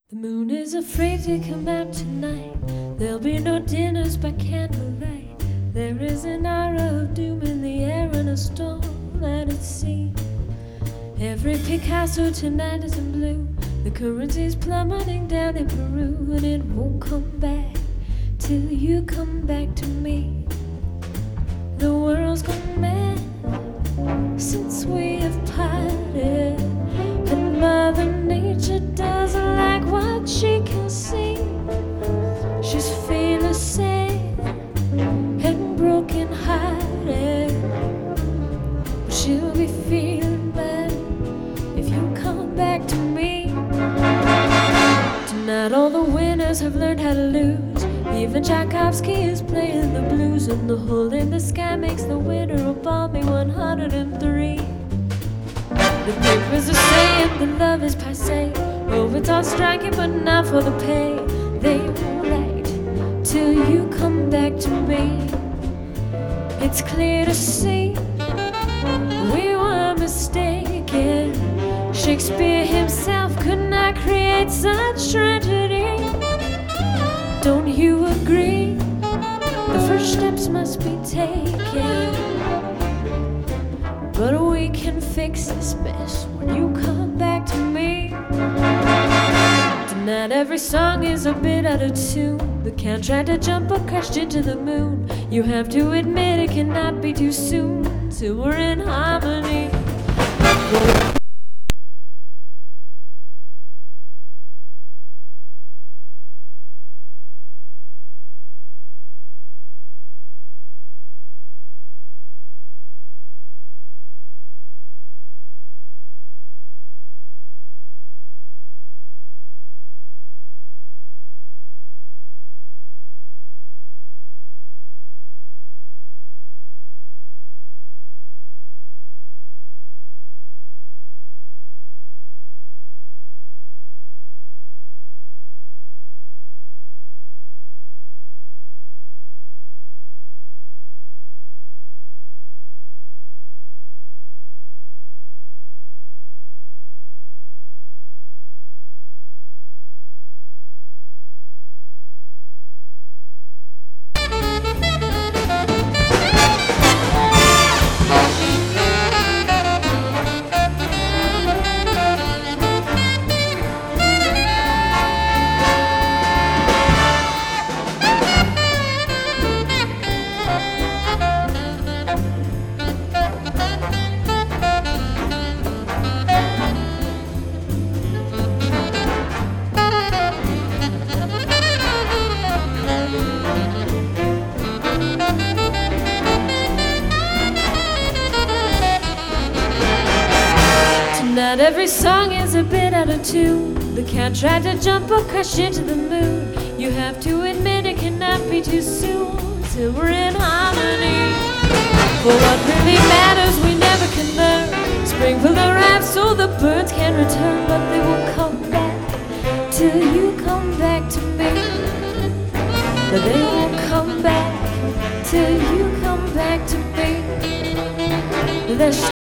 The moon is afraid to come out tonight. There'll be no dinners by candlelight. There is an aura of doom in the air and a storm at its sea. Every Picasso tonight is in blue. The currency's plummeting down in Peru, and it won't come back till you come back to me. The world's gone mad since we have parted, and Mother Nature doesn't like what she can see. She's feeling sad and broken hearted, but she'll be feeling bad if you come back to me. Tonight all the winners have learned how to lose. Even Tchaikovsky is playing the blues, and the hole in the sky makes the winner a balmy 103. The papers are saying that love is passé. Oh, it's all striking, but not for the pay. They won't write till you come back to me. It's clear to see we were mistaken. Shakespeare himself could not create such tragedy. Don't you agree? The first steps must be taken, but we can fix this mess when you come back to me. Tonight every song is a bit out of tune. The cat tried to jump but crashed into the moon. You have to admit it cannot be too soon till we're in harmony. Not every song is a bit out of tune. The cat tried to jump or crash into the moon. You have to admit it cannot be too soon till we're in harmony. For what really matters we never can learn. Spring will arrive so the birds can return, but they won't come back till you come back to me. But they won't come back till you come back to me. They're